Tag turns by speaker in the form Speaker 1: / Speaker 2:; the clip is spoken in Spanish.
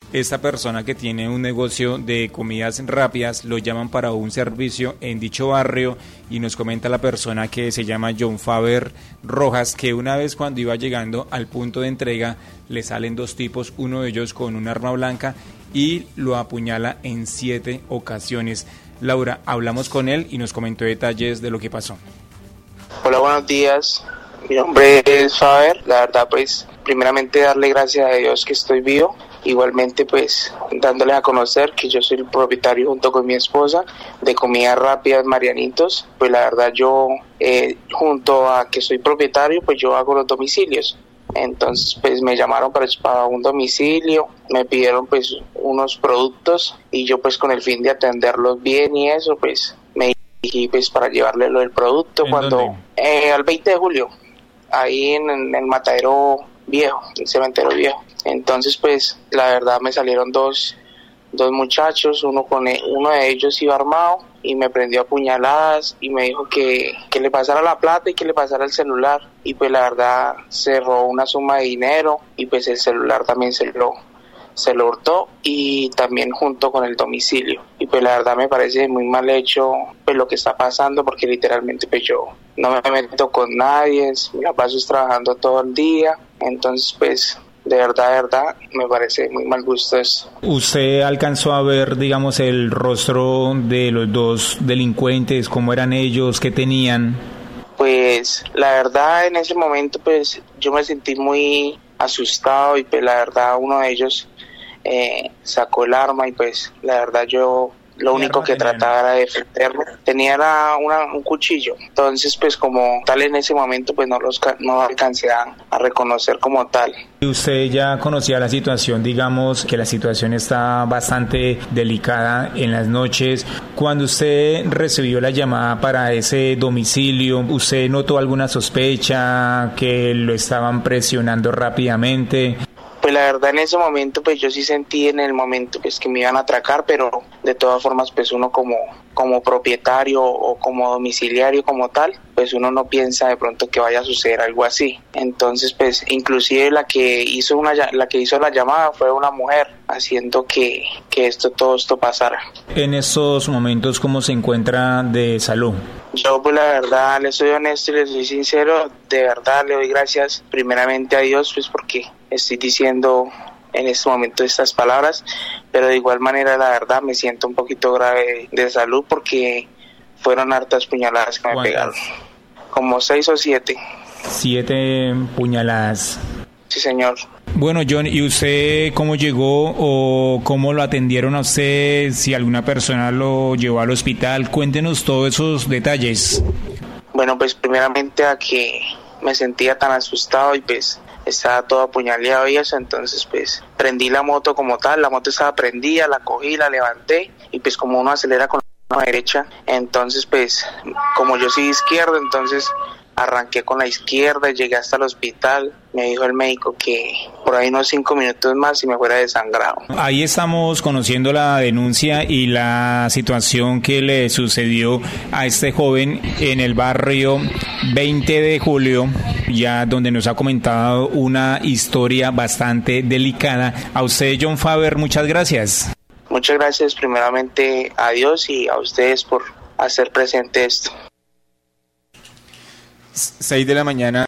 Speaker 1: esta persona que tiene un negocio de comidas rápidas lo llaman para un servicio en dicho barrio y nos comenta la persona que se llama John Faber Rojas que una vez cuando iba llegando al punto de entrega le salen dos tipos, uno de ellos con un arma blanca y lo apuñala en 7 ocasiones. Laura, hablamos con él y nos comentó detalles de lo que pasó.
Speaker 2: Hola, buenos días. Mi nombre es Faber. La verdad, pues, primeramente darle gracias a Dios que estoy vivo. Igualmente, pues, dándoles a conocer que yo soy el propietario junto con mi esposa de Comidas Rápidas Marianitos. Pues la verdad yo, junto a que soy propietario, pues yo hago los domicilios. Entonces, pues me llamaron para un domicilio, me pidieron pues unos productos y yo pues con el fin de atenderlos bien y eso, pues me dirigí pues para llevarle lo del producto cuando al 20 de julio, ahí en el matadero viejo, el cementerio viejo. Entonces pues la verdad me salieron dos muchachos, uno de ellos iba armado y me prendió a puñaladas y me dijo que le pasara la plata y que le pasara el celular, y pues la verdad se robó una suma de dinero y pues el celular también se lo hurtó y también junto con el domicilio, y pues la verdad me parece muy mal hecho pues lo que está pasando, porque literalmente pues yo no me meto con nadie, me la paso trabajando todo el día, entonces pues de verdad, me parece muy mal gusto eso.
Speaker 1: ¿Usted alcanzó a ver, digamos, el rostro de los dos delincuentes? ¿Cómo eran ellos? ¿Qué tenían?
Speaker 2: Pues la verdad en ese momento pues yo me sentí muy asustado y pues la verdad uno de ellos sacó el arma y pues la verdad yo lo único que trataba era de defenderlo. Tenía un cuchillo, entonces pues como tal en ese momento pues no alcancé a reconocer como tal.
Speaker 1: ¿Y usted ya conocía la situación, digamos que la situación está bastante delicada en las noches? Cuando usted recibió la llamada para ese domicilio, ¿usted notó alguna sospecha, que lo estaban presionando rápidamente?
Speaker 2: Pues la verdad en ese momento pues yo sí sentí en el momento pues que me iban a atracar, pero de todas formas pues uno como propietario o como domiciliario como tal, pues uno no piensa de pronto que vaya a suceder algo así. Entonces pues inclusive la que hizo la llamada fue una mujer, haciendo que todo esto pasara.
Speaker 1: En estos momentos, ¿cómo se encuentra de salud?
Speaker 2: Yo pues la verdad le soy honesto y le soy sincero, de verdad le doy gracias primeramente a Dios pues porque estoy diciendo en este momento estas palabras, pero de igual manera la verdad me siento un poquito grave de salud porque fueron hartas puñaladas que me pegaron, como 6 o 7.
Speaker 1: 7 puñaladas.
Speaker 2: Sí, señor.
Speaker 1: Bueno, John, ¿y usted cómo llegó o cómo lo atendieron a usted? Si alguna persona lo llevó al hospital, cuéntenos todos esos detalles.
Speaker 2: Bueno, pues primeramente a que me sentía tan asustado y pues estaba todo apuñaleado y eso, entonces pues prendí la moto como tal, la moto estaba prendida, la cogí, la levanté y pues como uno acelera con la mano derecha, entonces pues como yo soy izquierdo, entonces arranqué con la izquierda, llegué hasta el hospital, me dijo el médico que por ahí unos 5 minutos más y me fuera desangrado. Ahí
Speaker 1: estamos conociendo la denuncia y la situación que le sucedió a este joven en el barrio 20 de julio, ya donde nos ha comentado una historia bastante delicada. A usted, John Faber, muchas gracias.
Speaker 2: Muchas gracias primeramente a Dios y a ustedes por hacer presente esto.
Speaker 1: 6 de la mañana.